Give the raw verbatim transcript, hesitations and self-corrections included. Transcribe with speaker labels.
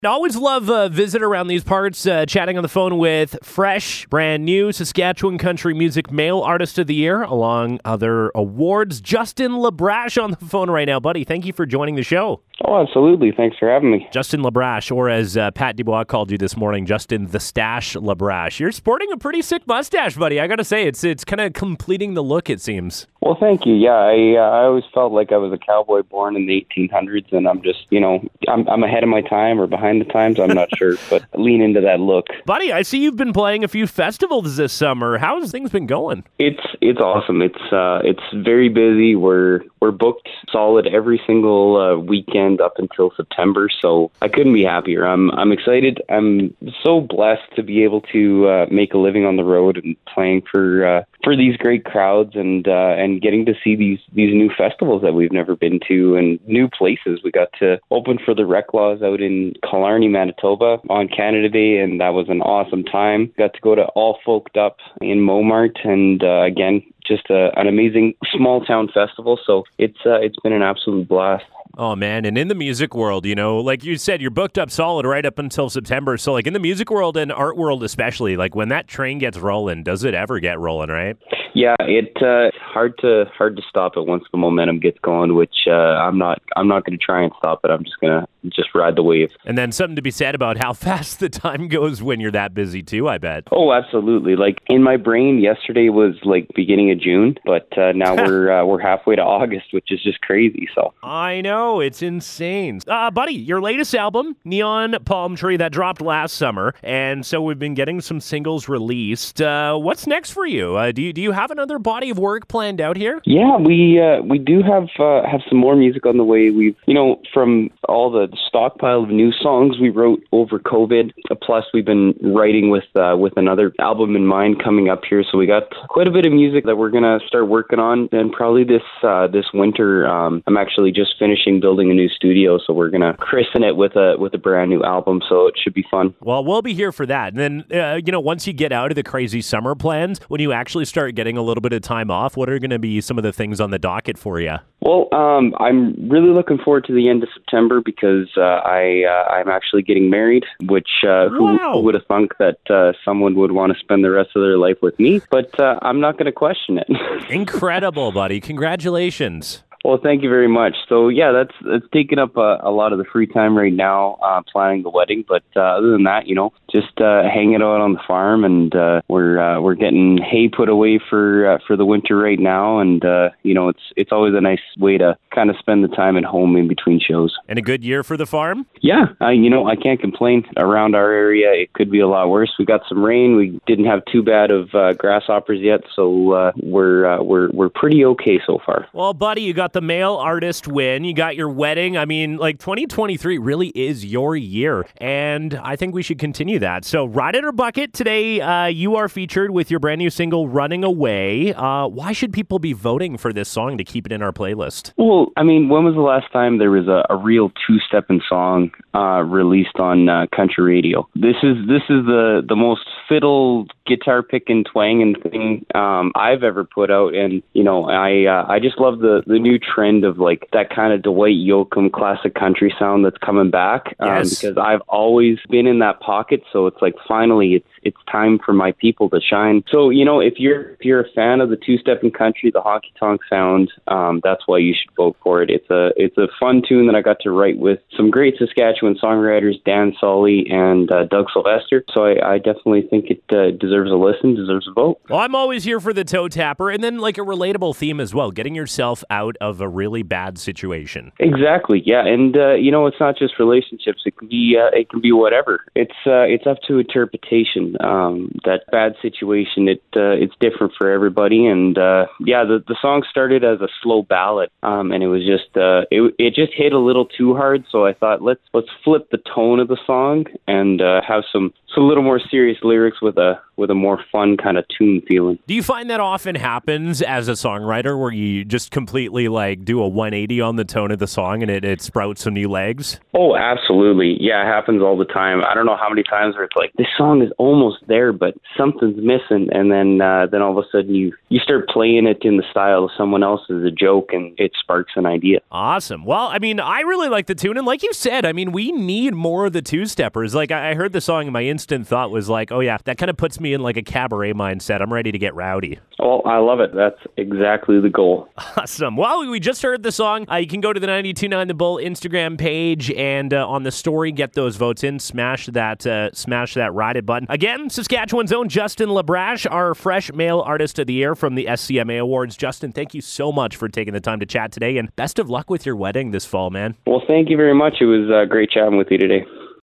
Speaker 1: I always love a visit around these parts, uh, chatting on the phone with fresh, brand new Saskatchewan Country Music Male Artist of the Year, along other awards. Justin Labrash on the phone right now. Buddy, thank you for joining the show.
Speaker 2: Oh, absolutely. Thanks for having me.
Speaker 1: Justin Labrash, or as uh, Pat Dubois called you this morning, Justin the Stash Labrash. You're sporting a pretty sick mustache, buddy. I got to say, it's it's kind of completing the look, it seems.
Speaker 2: Well, thank you. Yeah, I uh, I always felt like I was a cowboy born in the eighteen hundreds, and I'm just, you know, I'm, I'm ahead of my time or behind the times. I'm not sure, but lean into that look.
Speaker 1: Buddy, I see you've been playing a few festivals this summer. How's things been going?
Speaker 2: It's it's awesome. It's uh, it's very busy. We're we're booked solid every single uh, weekend up until September, so I couldn't be happier. I'm I'm excited. I'm so blessed to be able to uh, make a living on the road and playing for uh, for these great crowds and uh, and getting to see these these new festivals that we've never been to and new places. We got to open for the Reclaws out in Killarney, Manitoba on Canada Day, and that was an awesome time. Got to go to All Folked Up in Momart, and uh, again, just a, an amazing small town festival. So it's uh, it's been an absolute blast.
Speaker 1: Oh, man. And in the music world, you know, like you said, you're booked up solid right up until September. So, like, in the music world and art world especially, like, when that train gets rolling, does it ever get rolling, right?
Speaker 2: Yeah, it uh, hard to hard to stop it once the momentum gets going, which uh, I'm not I'm not going to try and stop it. I'm just going to just ride the wave.
Speaker 1: And then something to be said about how fast the time goes when you're that busy, too, I bet.
Speaker 2: Oh, absolutely. Like, in my brain, yesterday was, like, beginning of June, but uh, now we're uh, we're halfway to August, which is just crazy, so.
Speaker 1: I know. It's insane. Uh, buddy, your latest album, Neon Palm Tree, that dropped last summer, and so we've been getting some singles released. Uh, what's next for you? Uh, do you do you have another body of work planned out here?
Speaker 2: Yeah, we uh, we do have uh, have some more music on the way. We've, you know, from all the stockpile of new songs we wrote over COVID, plus we've been writing with uh, with another album in mind coming up here, so we got quite a bit of music that we're going to start working on, and probably this uh, this winter, um, I'm actually just finishing building a new studio, so we're gonna christen it with a with a brand new album, so it should be fun.
Speaker 1: Well, we'll be here for that. And then, uh, you know, once you get out of the crazy summer plans, when you actually start getting a little bit of time off, what are going to be some of the things on the docket for you?
Speaker 2: Well, um, I'm really looking forward to the end of September because uh, I uh, I'm actually getting married, which uh, who,
Speaker 1: wow.
Speaker 2: who would have thunk that uh, someone would want to spend the rest of their life with me? But uh, I'm not going to question it.
Speaker 1: Incredible, buddy! Congratulations.
Speaker 2: Well, thank you very much. So, yeah, that's that's taking up a, a lot of the free time right now, uh, planning the wedding. But uh, other than that, you know, just uh, hanging out on the farm, and uh, we're uh, we're getting hay put away for uh, for the winter right now. And uh, you know, it's it's always a nice way to kind of spend the time at home in between shows.
Speaker 1: And a good year for the farm?
Speaker 2: Yeah, uh, you know, I can't complain. Around our area, it could be a lot worse. We got some rain. We didn't have too bad of uh, grasshoppers yet, so uh, we're uh, we're we're pretty okay so far.
Speaker 1: Well, buddy, you got the male artist win. You got your wedding. I mean, like, twenty twenty-three really is your year, and I think we should continue that. So, Ride It or Bucket, today uh, you are featured with your brand new single, Running Away. Uh, why should people be voting for this song to keep it in our playlist?
Speaker 2: Well, I mean, when was the last time there was a, a real two-stepping song uh, released on uh, country radio? This is this is the, the most fiddle, guitar picking, twanging thing um, I've ever put out, and you know, I uh, I just love the, the new trend of like that kind of Dwight Yoakam classic country sound that's coming back. Um,
Speaker 1: Yes.
Speaker 2: Because I've always been in that pocket, so it's like finally it's it's time for my people to shine. So you know, if you're if you're a fan of the two-step in country, the honky tonk sound, um, that's why you should vote for it. It's a it's a fun tune that I got to write with some great Saskatchewan songwriters, Dan Solly and uh, Doug Sylvester. So I, I definitely think it uh, deserves a listen, deserves a vote.
Speaker 1: Well, I'm always here for the toe tapper, and then like a relatable theme as well, getting yourself out of a really bad situation.
Speaker 2: Exactly, yeah, and uh, you know, it's not just relationships; it can be uh, it can be whatever. It's uh, it's up to interpretation. Um, that bad situation, it uh, it's different for everybody, and uh, yeah, the the song started as a slow ballad, um, and it was just uh, it it just hit a little too hard. So I thought let's let's flip the tone of the song and uh, have some some little more serious lyrics with a with a more fun kind of tune feeling.
Speaker 1: Do you find that often happens as a songwriter where you just completely like like do a one eighty on the tone of the song and it, it sprouts some new legs?
Speaker 2: Oh, absolutely. Yeah, it happens all the time. I don't know how many times where it's like, this song is almost there, but something's missing. And then uh, then all of a sudden you, you start playing it in the style of someone else as a joke, and it sparks an idea.
Speaker 1: Awesome. Well, I mean, I really like the tune. And like you said, I mean, we need more of the two-steppers. Like, I, I heard the song and my instant thought was like, oh, yeah, that kind of puts me in like a cabaret mindset. I'm ready to get rowdy.
Speaker 2: Oh, I love it. That's exactly the goal.
Speaker 1: Awesome. Well, we just heard the song. Uh, you can go to the ninety-two point nine The Bull Instagram page and uh, on the story, get those votes in. Smash that uh, smash that Ride It button. Again, Saskatchewan's own Justin Labrache, our fresh male artist of the year from the S C M A Awards. Justin, thank you so much for taking the time to chat today, and best of luck with your wedding this fall, man.
Speaker 2: Well, thank you very much. It was uh, great chatting with you today.